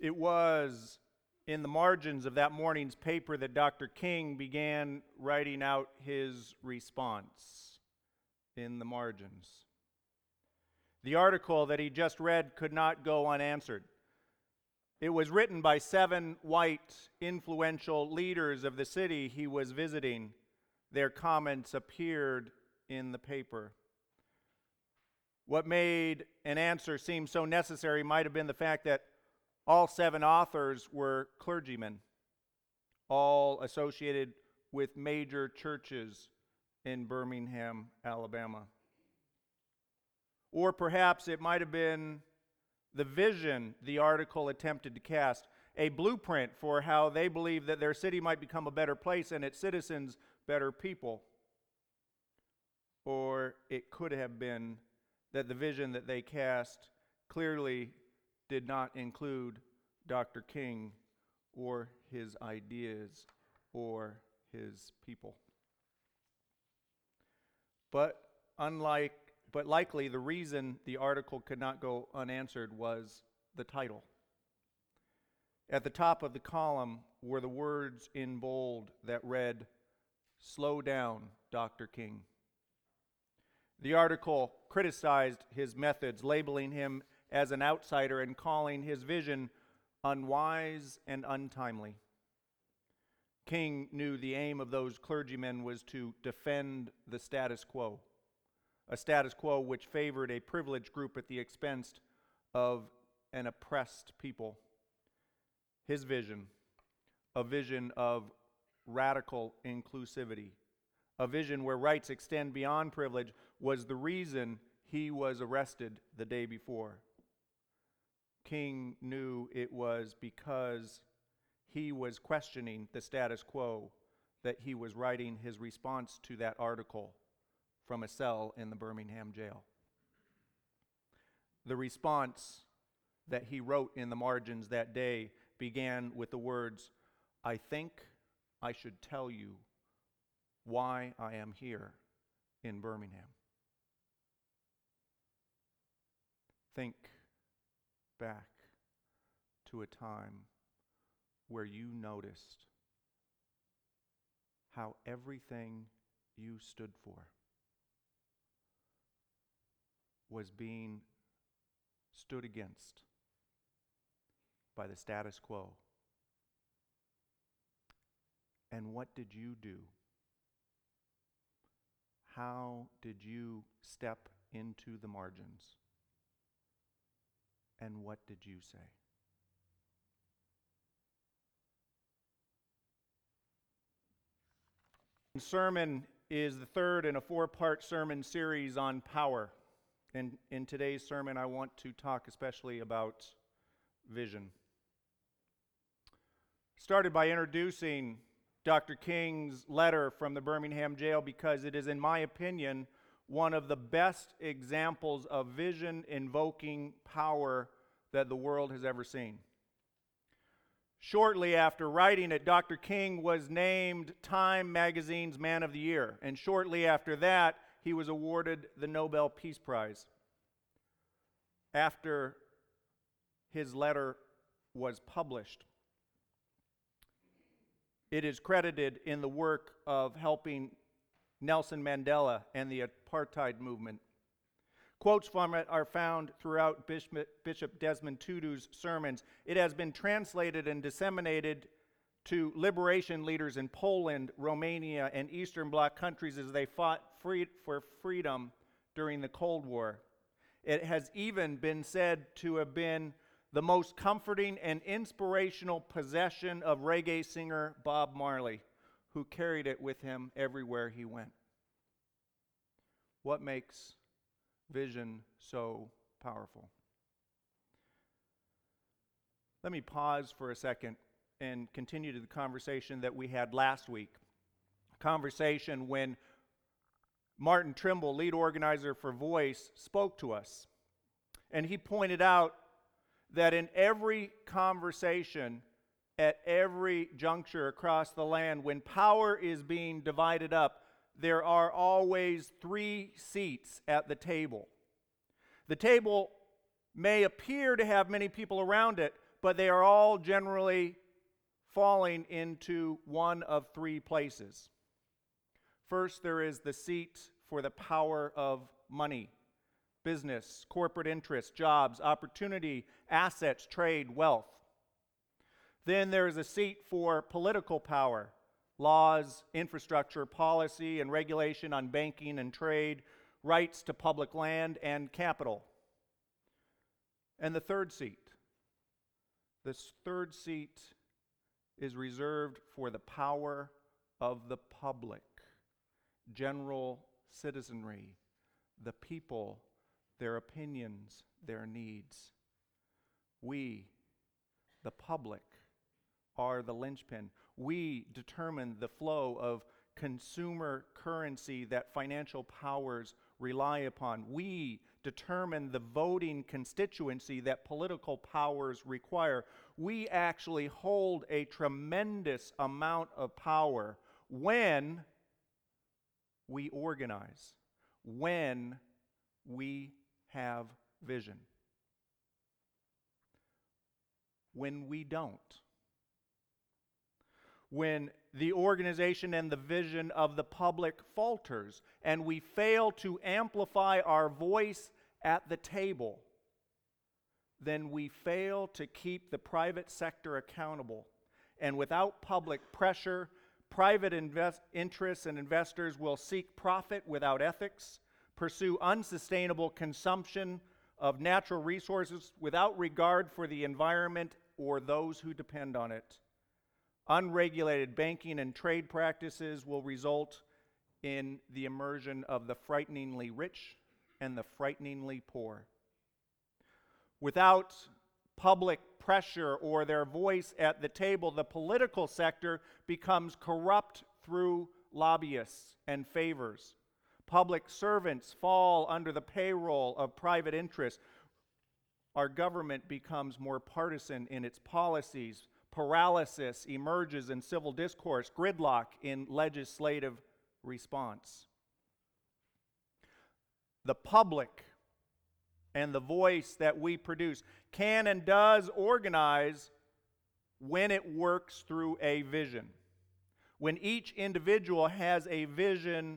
It was in the margins of that morning's paper that Dr. King began writing out his response in the margins. The article that he just read could not go unanswered. It was written by 7 white, influential leaders of the city he was visiting. Their comments appeared in the paper. What made an answer seem so necessary might have been the fact that all 7 authors were clergymen, all associated with major churches in Birmingham, Alabama. Or perhaps it might have been the vision the article attempted to cast, a blueprint for how they believed that their city might become a better place and its citizens better people. Or it could have been that the vision that they cast clearly did not include Dr. King or his ideas or his people. But likely the reason the article could not go unanswered was the title. At the top of the column were the words in bold that read, "Slow down, Dr. King." The article criticized his methods, labeling him as an outsider and calling his vision unwise and untimely. King knew the aim of those clergymen was to defend the status quo, a status quo which favored a privileged group at the expense of an oppressed people. His vision, a vision of radical inclusivity, a vision where rights extend beyond privilege, was the reason he was arrested the day before. King knew it was because he was questioning the status quo that he was writing his response to that article from a cell in the Birmingham jail. The response that he wrote in the margins that day began with the words, "I think I should tell you why I am here in Birmingham." Think back to a time where you noticed how everything you stood for was being stood against by the status quo. And what did you do? How did you step into the margins? And what did you say? The sermon is the third in a 4-part sermon series on power. And in today's sermon, I want to talk especially about vision. Started by introducing Dr. King's letter from the Birmingham jail because it is, in my opinion, one of the best examples of vision invoking power that the world has ever seen. Shortly after writing it, Dr. King was named Time magazine's Man of the Year, and shortly after that, he was awarded the Nobel Peace Prize. After his letter was published, it is credited in the work of helping Nelson Mandela and the apartheid movement. Quotes from it are found throughout Bishop Desmond Tutu's sermons. It has been translated and disseminated to liberation leaders in Poland, Romania, and Eastern Bloc countries as they fought for freedom during the Cold War. It has even been said to have been the most comforting and inspirational possession of reggae singer Bob Marley, who carried it with him everywhere he went. What makes vision so powerful? Let me pause for a second and continue to the conversation that we had last week. A conversation when Martin Trimble, lead organizer for Voice, spoke to us. And he pointed out that in every conversation, at every juncture across the land, when power is being divided up, there are always 3 seats at the table. The table may appear to have many people around it, but they are all generally falling into one of three places. First, there is the seat for the power of money, business, corporate interests, jobs, opportunity, assets, trade, wealth. Then there is a seat for political power, laws, infrastructure, policy, and regulation on banking and trade, rights to public land and capital. And the third seat. This third seat is reserved for the power of the public, general citizenry, the people, their opinions, their needs. We, the public, are the linchpin. We determine the flow of consumer currency that financial powers rely upon. We determine the voting constituency that political powers require. We actually hold a tremendous amount of power when we organize, when we have vision. When we don't, when the organization and the vision of the public falters and we fail to amplify our voice at the table, then we fail to keep the private sector accountable. And without public pressure, private interests and investors will seek profit without ethics, pursue unsustainable consumption of natural resources without regard for the environment or those who depend on it. Unregulated banking and trade practices will result in the immersion of the frighteningly rich and the frighteningly poor. Without public pressure or their voice at the table, the political sector becomes corrupt through lobbyists and favors. Public servants fall under the payroll of private interests. Our government becomes more partisan in its policies. Paralysis emerges in civil discourse, gridlock in legislative response. The public and the voice that we produce can and does organize when it works through a vision. When each individual has a vision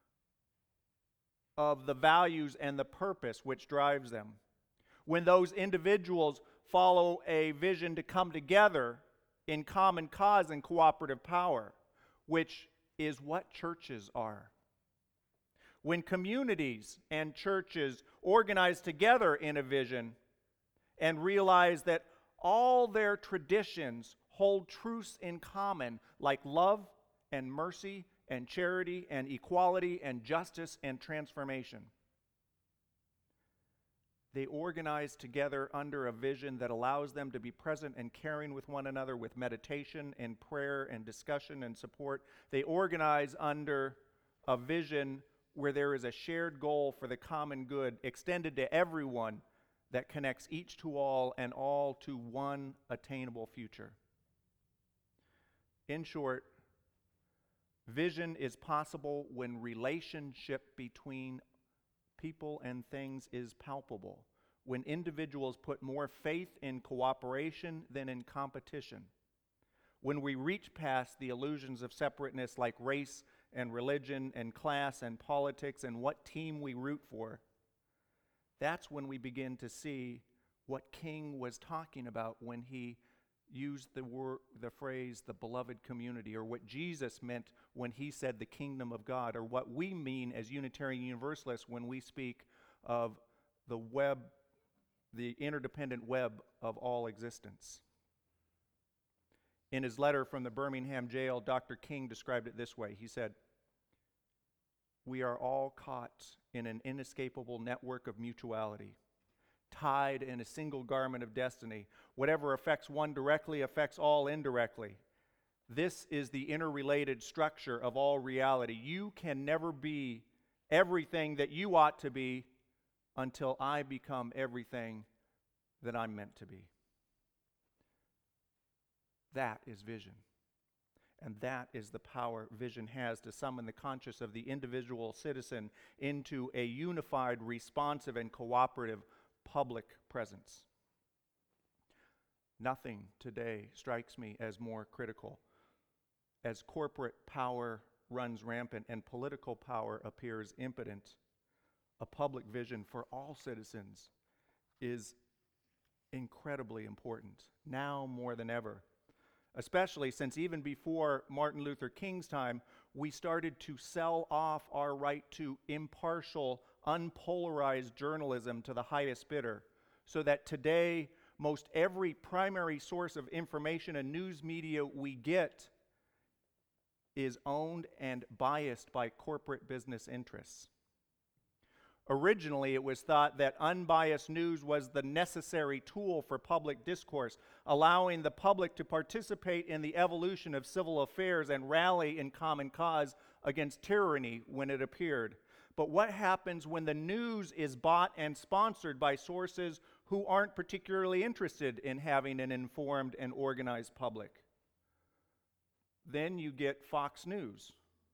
of the values and the purpose which drives them. When those individuals follow a vision to come together in common cause and cooperative power, which is what churches are. When communities and churches organize together in a vision and realize that all their traditions hold truths in common, like love and mercy and charity and equality and justice and transformation. They organize together under a vision that allows them to be present and caring with one another with meditation and prayer and discussion and support. They organize under a vision where there is a shared goal for the common good extended to everyone that connects each to all and all to one attainable future. In short, vision is possible when relationship between people and things is palpable, when individuals put more faith in cooperation than in competition, when we reach past the illusions of separateness like race and religion and class and politics and what team we root for. That's when we begin to see what King was talking about when he used the phrase the beloved community, or what Jesus meant when he said the kingdom of God, or what we mean as Unitarian Universalists when we speak of the web, the interdependent web of all existence. In his letter from the Birmingham jail, Dr. King described it this way. He said, "We are all caught in an inescapable network of mutuality, tied in a single garment of destiny. Whatever affects one directly affects all indirectly. This is the interrelated structure of all reality. You can never be everything that you ought to be until I become everything that I'm meant to be." That is vision. And that is the power vision has to summon the conscience of the individual citizen into a unified, responsive, and cooperative public presence. Nothing today strikes me as more critical. As corporate power runs rampant and political power appears impotent, a public vision for all citizens is incredibly important, now more than ever. Especially since even before Martin Luther King's time, we started to sell off our right to impartial, unpolarized journalism to the highest bidder, so that today, most every primary source of information and news media we get is owned and biased by corporate business interests. Originally, it was thought that unbiased news was the necessary tool for public discourse, allowing the public to participate in the evolution of civil affairs and rally in common cause against tyranny when it appeared. But what happens when the news is bought and sponsored by sources who aren't particularly interested in having an informed and organized public? Then you get Fox News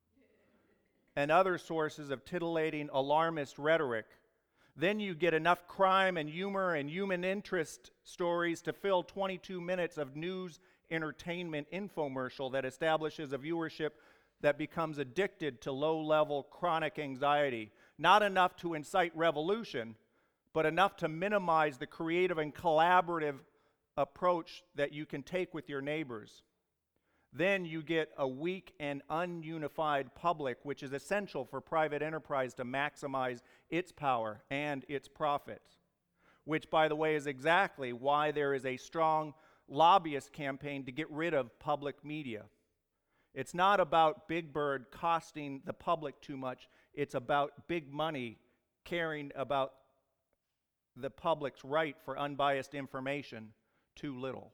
and other sources of titillating, alarmist rhetoric. Then you get enough crime and humor and human interest stories to fill 22 minutes of news entertainment infomercial that establishes a viewership that becomes addicted to low-level chronic anxiety. Not enough to incite revolution, but enough to minimize the creative and collaborative approach that you can take with your neighbors. Then you get a weak and ununified public, which is essential for private enterprise to maximize its power and its profits, which, by the way, is exactly why there is a strong lobbyist campaign to get rid of public media. It's not about Big Bird costing the public too much. It's about big money caring about the public's right for unbiased information too little.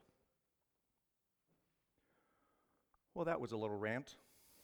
Well, that was a little rant.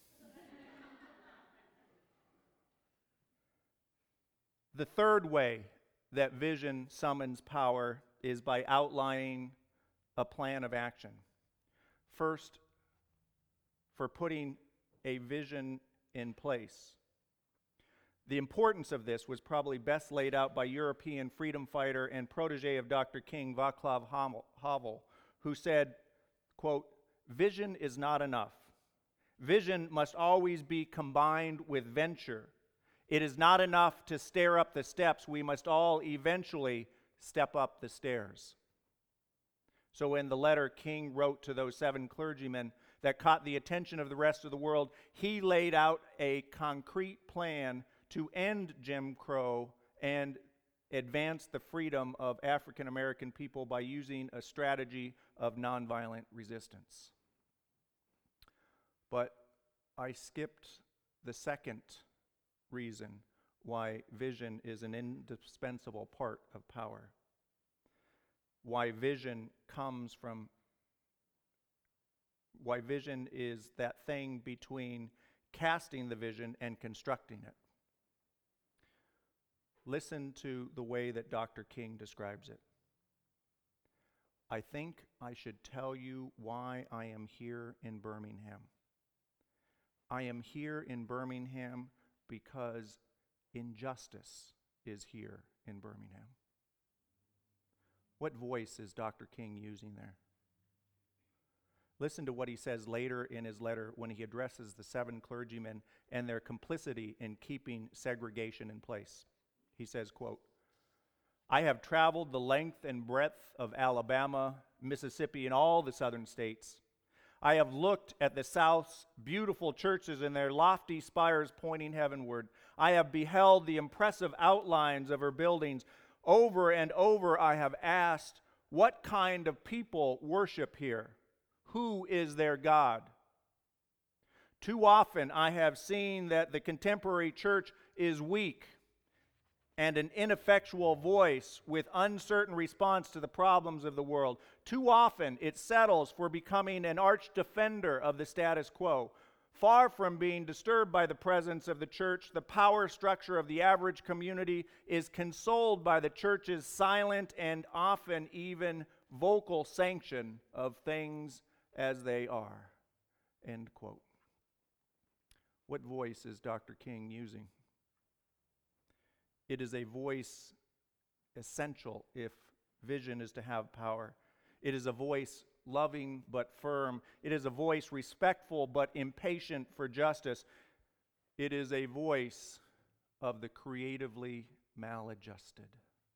The third way that vision summons power is by outlining a plan of action. First, for putting a vision in place. The importance of this was probably best laid out by European freedom fighter and protege of Dr. King, Václav Havel, who said, quote, "Vision is not enough. Vision must always be combined with venture. It is not enough to stare up the steps. We must all eventually step up the stairs." So in the letter King wrote to those 7 clergymen that caught the attention of the rest of the world, he laid out a concrete plan to end Jim Crow and advance the freedom of African American people by using a strategy of nonviolent resistance. But I skipped the second reason why vision is an indispensable part of power. Why vision is that thing between casting the vision and constructing it. Listen to the way that Dr. King describes it. "I think I should tell you why I am here in Birmingham. I am here in Birmingham because injustice is here in Birmingham." What voice is Dr. King using there? Listen to what he says later in his letter when he addresses the 7 clergymen and their complicity in keeping segregation in place. He says, quote, "I have traveled the length and breadth of Alabama, Mississippi, and all the southern states. I have looked at the South's beautiful churches and their lofty spires pointing heavenward. I have beheld the impressive outlines of her buildings. Over and over I have asked, what kind of people worship here? Who is their God? Too often I have seen that the contemporary church is weak and an ineffectual voice with uncertain response to the problems of the world. Too often it settles for becoming an arch defender of the status quo. Far from being disturbed by the presence of the church, the power structure of the average community is consoled by the church's silent and often even vocal sanction of things as they are." End quote. What voice is Dr. King using? It is a voice essential if vision is to have power. It is a voice loving but firm. It is a voice respectful but impatient for justice. It is a voice of the creatively maladjusted.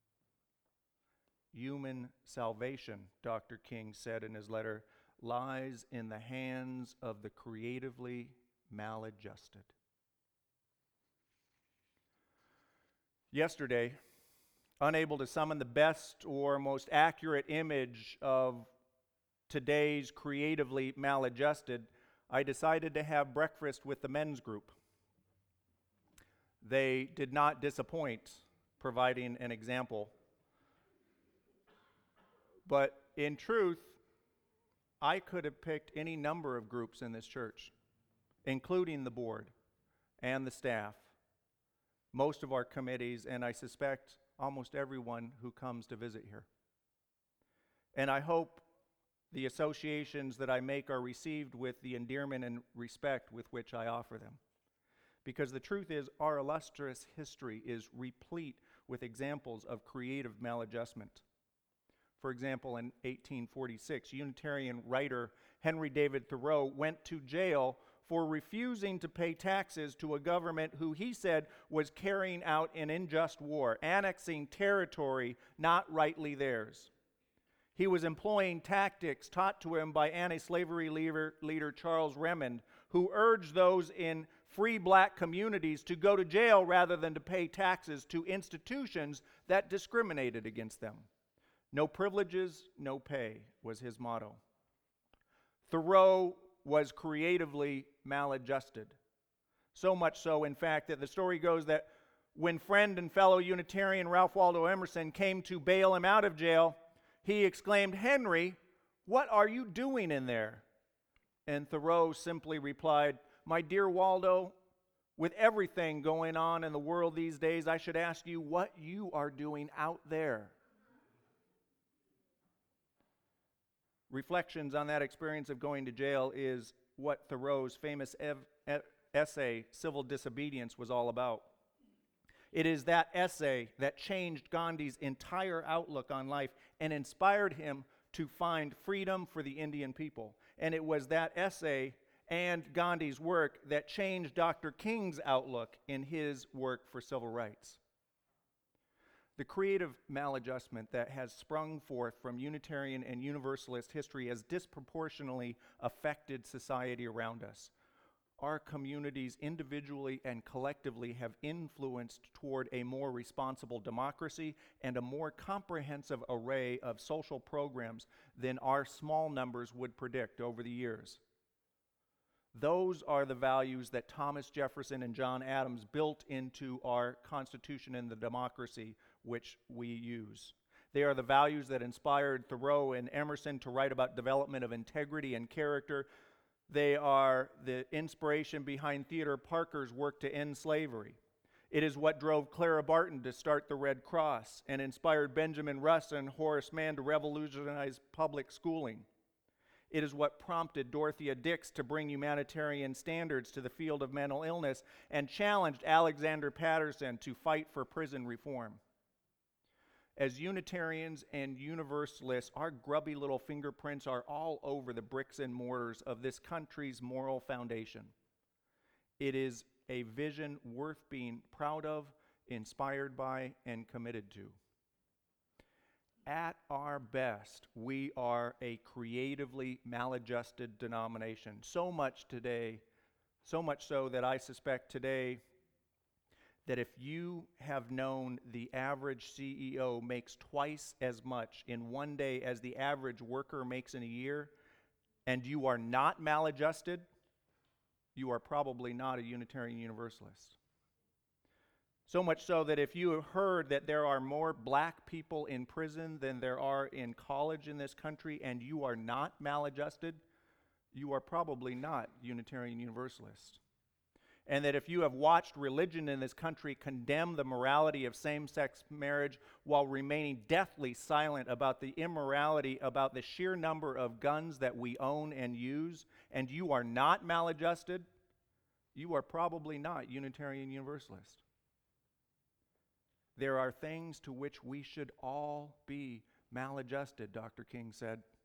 Human salvation, Dr. King said in his letter, lies in the hands of the creatively maladjusted. Yesterday, unable to summon the best or most accurate image of today's creatively maladjusted, I decided to have breakfast with the men's group. They did not disappoint, providing an example. But in truth, I could have picked any number of groups in this church, including the board and the staff, most of our committees, and I suspect almost everyone who comes to visit here. And I hope the associations that I make are received with the endearment and respect with which I offer them. Because the truth is, our illustrious history is replete with examples of creative maladjustment. For example, in 1846, Unitarian writer Henry David Thoreau went to jail for refusing to pay taxes to a government who he said was carrying out an unjust war, annexing territory not rightly theirs. He was employing tactics taught to him by anti-slavery leader Charles Remond, who urged those in free black communities to go to jail rather than to pay taxes to institutions that discriminated against them. No privileges, no pay was his motto. Thoreau was creatively maladjusted. So much so, in fact, that the story goes that when friend and fellow Unitarian Ralph Waldo Emerson came to bail him out of jail, he exclaimed, "Henry, what are you doing in there?" And Thoreau simply replied, "My dear Waldo, with everything going on in the world these days, I should ask you what you are doing out there." Reflections on that experience of going to jail is what Thoreau's famous essay, Civil Disobedience, was all about. It is that essay that changed Gandhi's entire outlook on life and inspired him to find freedom for the Indian people. And it was that essay and Gandhi's work that changed Dr. King's outlook in his work for civil rights. The creative maladjustment that has sprung forth from Unitarian and Universalist history has disproportionately affected society around us. Our communities individually and collectively have influenced toward a more responsible democracy and a more comprehensive array of social programs than our small numbers would predict over the years. Those are the values that Thomas Jefferson and John Adams built into our Constitution and the democracy which we use. They are the values that inspired Thoreau and Emerson to write about development of integrity and character. They are the inspiration behind Theodore Parker's work to end slavery. It is what drove Clara Barton to start the Red Cross and inspired Benjamin Rush and Horace Mann to revolutionize public schooling. It is what prompted Dorothea Dix to bring humanitarian standards to the field of mental illness and challenged Alexander Patterson to fight for prison reform. As Unitarians and Universalists, our grubby little fingerprints are all over the bricks and mortars of this country's moral foundation. It is a vision worth being proud of, inspired by, and committed to. At our best, we are a creatively maladjusted denomination. So much so that I suspect today that if you have known the average CEO makes twice as much in one day as the average worker makes in a year, and you are not maladjusted, you are probably not a Unitarian Universalist. So much so that if you have heard that there are more black people in prison than there are in college in this country, and you are not maladjusted, you are probably not Unitarian Universalist. And that if you have watched religion in this country condemn the morality of same-sex marriage while remaining deathly silent about the immorality, about the sheer number of guns that we own and use, and you are not maladjusted, you are probably not Unitarian Universalist. There are things to which we should all be maladjusted, Dr. King said.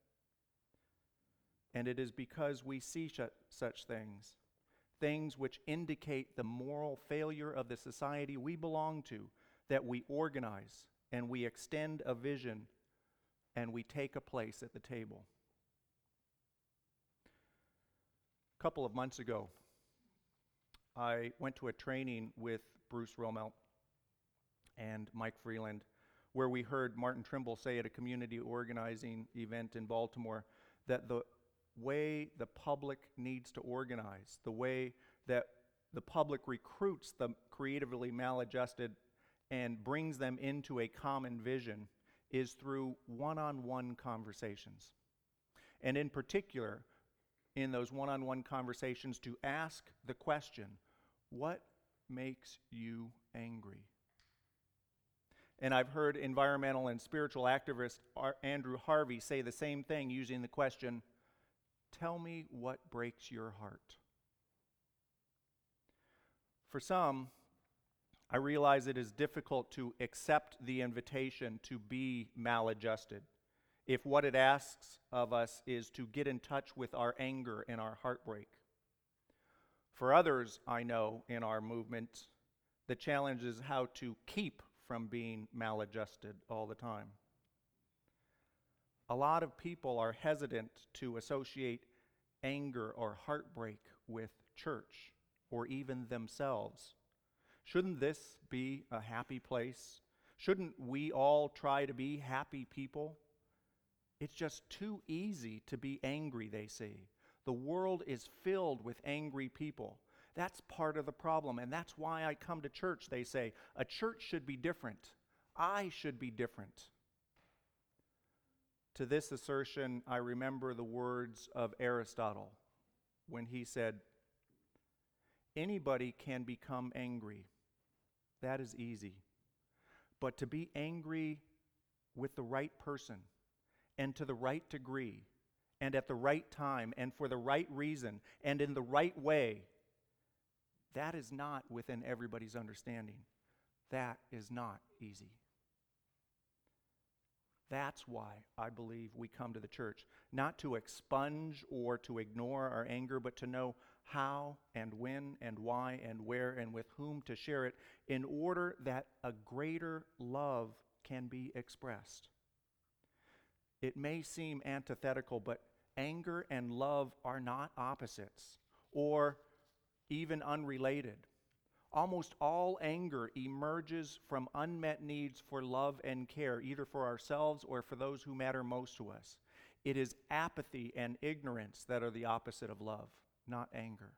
And it is because we see such things which indicate the moral failure of the society we belong to, that we organize and we extend a vision and we take a place at the table. A couple of months ago, I went to a training with Bruce Rommelt and Mike Freeland, where we heard Martin Trimble say at a community organizing event in Baltimore that the way the public needs to organize, the way that the public recruits the creatively maladjusted and brings them into a common vision, is through one-on-one conversations. And in particular, in those one-on-one conversations, to ask the question, what makes you angry? And I've heard environmental and spiritual activist Andrew Harvey say the same thing using the question, tell me what breaks your heart. For some, I realize it is difficult to accept the invitation to be maladjusted if what it asks of us is to get in touch with our anger and our heartbreak. For others, I know, in our movement, the challenge is how to keep from being maladjusted all the time. A lot of people are hesitant to associate anger or heartbreak with church or even themselves. Shouldn't this be a happy place? Shouldn't we all try to be happy people? It's just too easy to be angry, they say. The world is filled with angry people. That's part of the problem, and that's why I come to church, they say. A church should be different. I should be different. To this assertion, I remember the words of Aristotle when he said, anybody can become angry. That is easy. But to be angry with the right person and to the right degree and at the right time and for the right reason and in the right way, that is not within everybody's understanding. That is not easy. That's why I believe we come to the church, not to expunge or to ignore our anger, but to know how and when and why and where and with whom to share it in order that a greater love can be expressed. It may seem antithetical, but anger and love are not opposites or even unrelated. Almost all anger emerges from unmet needs for love and care, either for ourselves or for those who matter most to us. It is apathy and ignorance that are the opposite of love, not anger.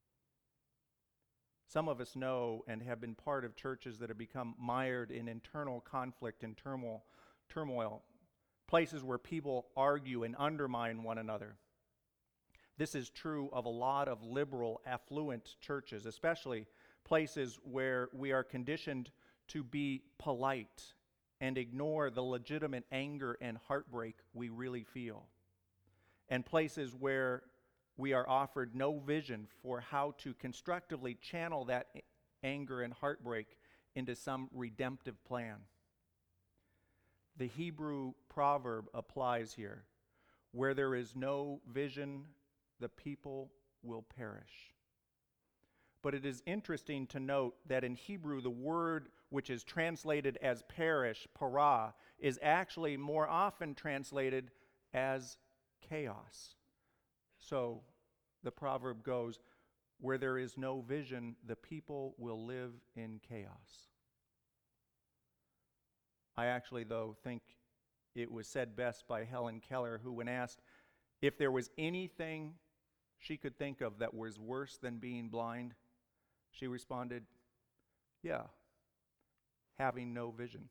Some of us know and have been part of churches that have become mired in internal conflict and turmoil, places where people argue and undermine one another. This is true of a lot of liberal, affluent churches, especially places where we are conditioned to be polite and ignore the legitimate anger and heartbreak we really feel, and places where we are offered no vision for how to constructively channel that anger and heartbreak into some redemptive plan. The Hebrew proverb applies here. Where there is no vision, the people will perish. But it is interesting to note that in Hebrew, the word which is translated as perish, para, is actually more often translated as chaos. So the proverb goes, where there is no vision, the people will live in chaos. I actually, though, think it was said best by Helen Keller, who, when asked if there was anything she could think of that was worse than being blind, she responded, yeah, having no vision.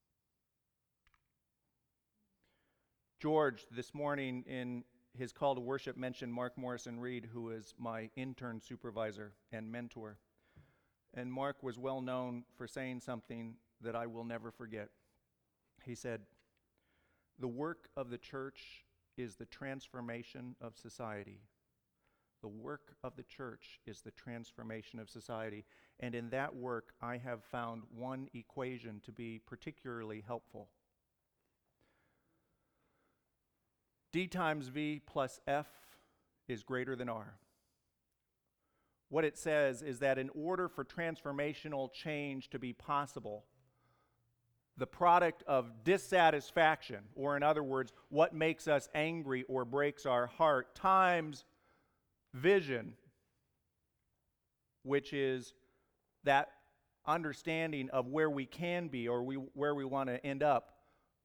George, this morning in his call to worship, mentioned Mark Morrison Reed, who is my intern supervisor and mentor. And Mark was well known for saying something that I will never forget. He said, the work of the church is the transformation of society. The work of the church is the transformation of society. And in that work, I have found one equation to be particularly helpful. D times V plus F is greater than R. What it says is that in order for transformational change to be possible, the product of dissatisfaction, or in other words, what makes us angry or breaks our heart, times vision, which is that understanding of where we can be or where we want to end up,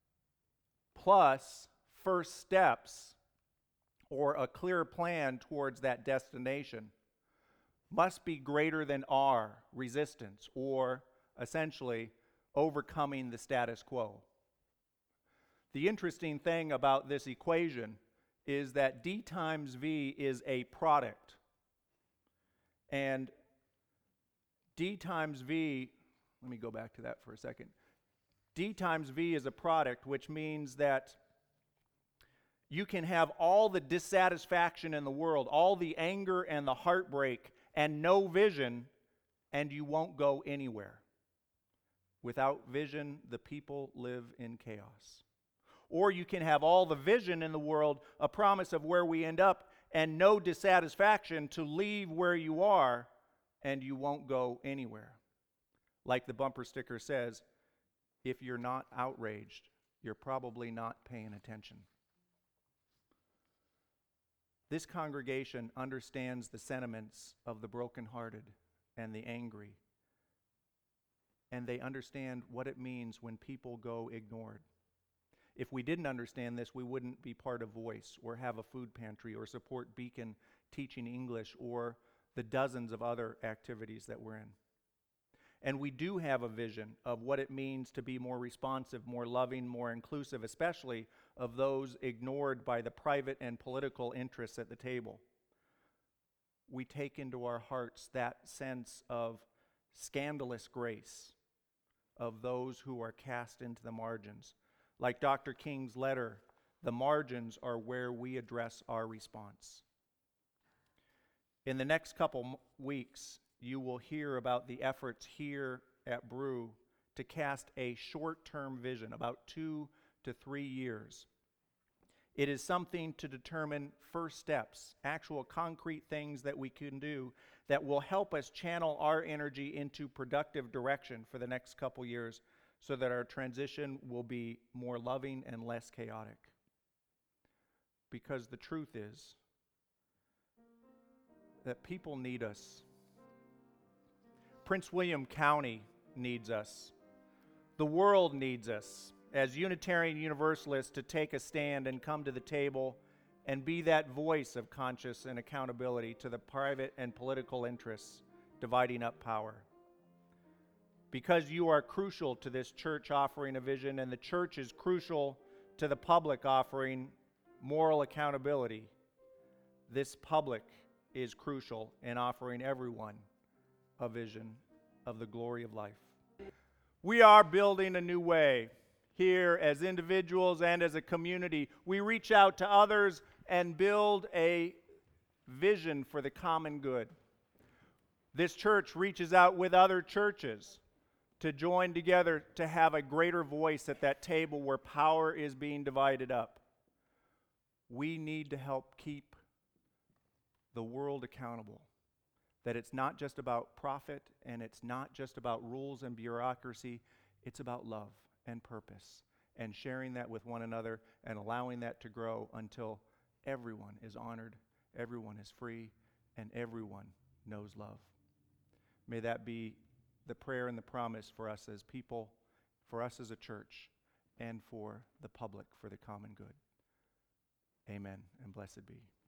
plus first steps or a clear plan towards that destination, must be greater than R, resistance, or essentially overcoming the status quo. The interesting thing about this equation is that D times V is a product. And D times V, let me go back to that for a second. D times V is a product, which means that you can have all the dissatisfaction in the world, all the anger and the heartbreak, and no vision, and you won't go anywhere. Without vision, the people live in chaos. Or you can have all the vision in the world, a promise of where we end up, and no dissatisfaction to leave where you are, and you won't go anywhere. Like the bumper sticker says, if you're not outraged, you're probably not paying attention. This congregation understands the sentiments of the brokenhearted and the angry, and they understand what it means when people go ignored. If we didn't understand this, we wouldn't be part of Voice or have a food pantry or support Beacon teaching English or the dozens of other activities that we're in. And we do have a vision of what it means to be more responsive, more loving, more inclusive, especially of those ignored by the private and political interests at the table. We take into our hearts that sense of scandalous grace of those who are cast into the margins. Like Dr. King's letter, the margins are where we address our response. In the next couple weeks, you will hear about the efforts here at Brew to cast a short-term vision, about 2 to 3 years. It is something to determine first steps, actual concrete things that we can do that will help us channel our energy into productive direction for the next couple years so that our transition will be more loving and less chaotic. Because the truth is that people need us. Prince William County needs us. The world needs us as Unitarian Universalists to take a stand and come to the table and be that voice of conscience and accountability to the private and political interests dividing up power. Because you are crucial to this church offering a vision, and the church is crucial to the public offering moral accountability, this public is crucial in offering everyone a vision of the glory of life. We are building a new way. Here, as individuals and as a community, we reach out to others and build a vision for the common good. This church reaches out with other churches to join together to have a greater voice at that table where power is being divided up. We need to help keep the world accountable. That it's not just about profit and it's not just about rules and bureaucracy, it's about love and purpose and sharing that with one another and allowing that to grow until everyone is honored, everyone is free, and everyone knows love. May that be the prayer and the promise for us as people, for us as a church, and for the public, for the common good. Amen, and blessed be.